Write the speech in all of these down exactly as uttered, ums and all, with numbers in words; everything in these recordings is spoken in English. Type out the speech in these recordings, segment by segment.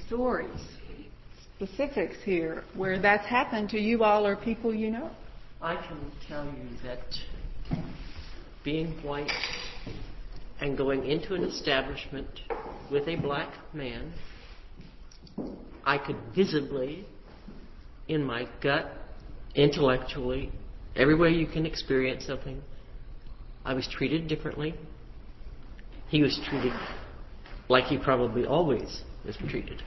stories, specifics here, where that's happened to you all or people you know? I can tell you that being white and going into an establishment with a black man, I could visibly, in my gut, intellectually, every way you can experience something, I was treated differently. He was treated like he probably always was treated.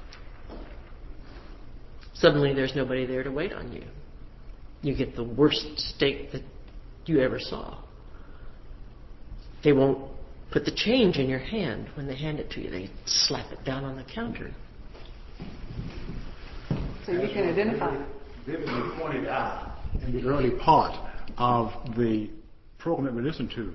Suddenly there's nobody there to wait on you. You get the worst steak that you ever saw. They won't put the change in your hand when they hand it to you. They slap it down on the counter. So you can identify. Vividly pointed out in the early part of the program that we listened to,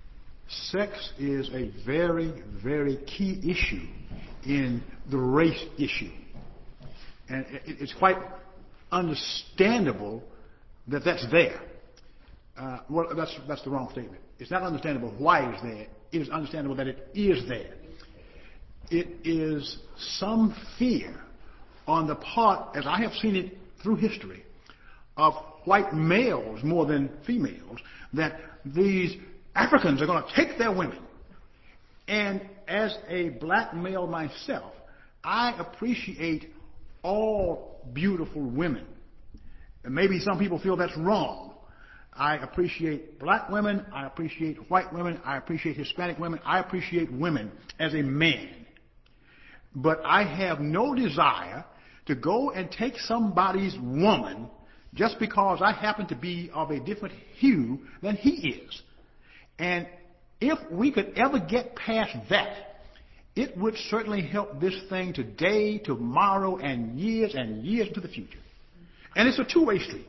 sex is a very, very key issue in the race issue. And it's quite understandable that that's there. Uh, well, that's, that's the wrong statement. It's not understandable why it's there. It is understandable that it is there. It is some fear on the part, as I have seen it through history, of white males more than females, that these Africans are going to take their women. And as a black male myself, I appreciate all beautiful women. And maybe some people feel that's wrong. I appreciate black women, I appreciate white women, I appreciate Hispanic women, I appreciate women as a man. But I have no desire to go and take somebody's woman just because I happen to be of a different hue than he is. And if we could ever get past that, it would certainly help this thing today, tomorrow, and years and years into the future. And it's a two-way street.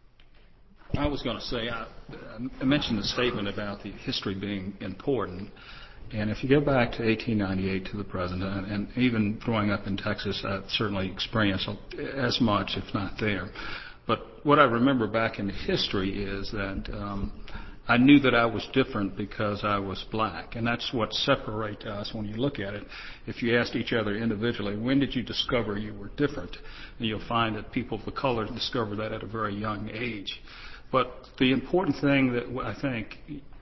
I was going to say, I, I mentioned the statement about the history being important. And if you go back to eighteen ninety-eight to the present, and, and even growing up in Texas, I've certainly experienced as much, if not there. But what I remember back in history is that um, I knew that I was different because I was black. And that's what separates us when you look at it. If you asked each other individually, when did you discover you were different? And you'll find that people of color discover that at a very young age. But the important thing that I think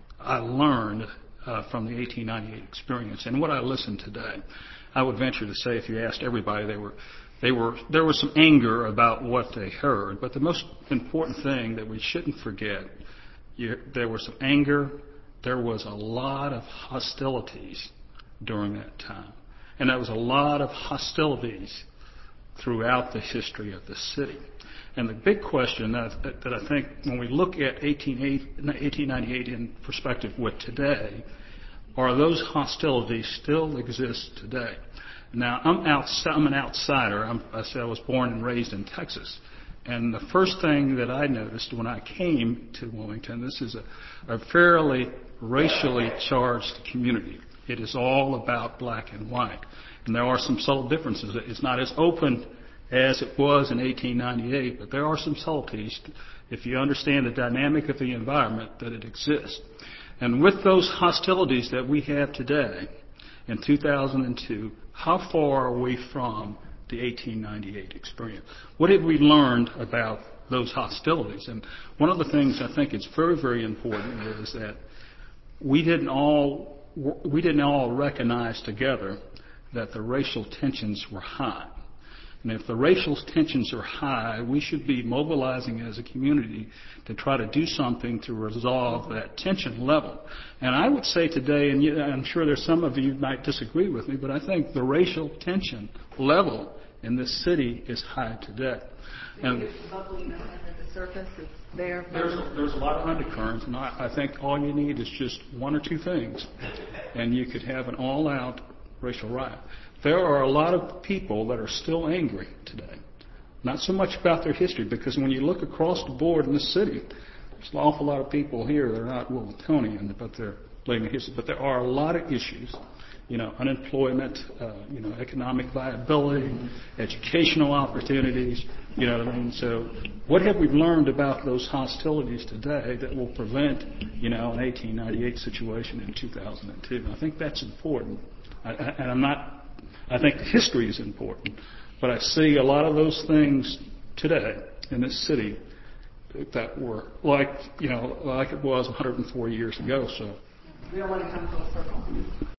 I learned uh, from the eighteen ninety-eight experience, and what I listened today, I would venture to say if you asked everybody, they were, they were, there was some anger about what they heard. But the most important thing that we shouldn't forget, you, there was some anger, there was a lot of hostilities during that time. And there was a lot of hostilities throughout the history of the city. And the big question that, that I think when we look at eighteen ninety-eight in perspective with today, are those hostilities still exist today? Now, I'm, outside, I'm an outsider. I'm, I said I was born and raised in Texas. And the first thing that I noticed when I came to Wilmington, this is a, a fairly racially charged community. It is all about black and white. And there are some subtle differences. It's not as open as it was in eighteen ninety-eight, but there are some subtleties if you understand the dynamic of the environment that it exists. And with those hostilities that we have today in two thousand two, how far are we from the eighteen ninety-eight experience? What have we learned about those hostilities? And one of the things I think is very, very important is that we didn't all we didn't all recognize together that the racial tensions were high. And if the racial tensions are high, we should be mobilizing as a community to try to do something to resolve that tension level. And I would say today, and you, I'm sure there's some of you might disagree with me, but I think the racial tension level in this city is high today. And it's bubbling up under the surface. It's there. There's a, there's a lot of undercurrents, and I, I think all you need is just one or two things, and you could have an all-out racial riot. There are a lot of people that are still angry today. Not so much about their history, because when you look across the board in this city, there's an awful lot of people here that are not Wilmingtonian, but they're blaming history. But there are a lot of issues, you know, unemployment, uh, you know, economic viability, educational opportunities, you know what I mean? So what have we learned about those hostilities today that will prevent, you know, an eighteen ninety-eight situation in two thousand two? I think that's important. I, I, and I'm not I think history is important, but I see a lot of those things today in this city that were like, you know, like it was one hundred four years ago. So We don't want to come full circle.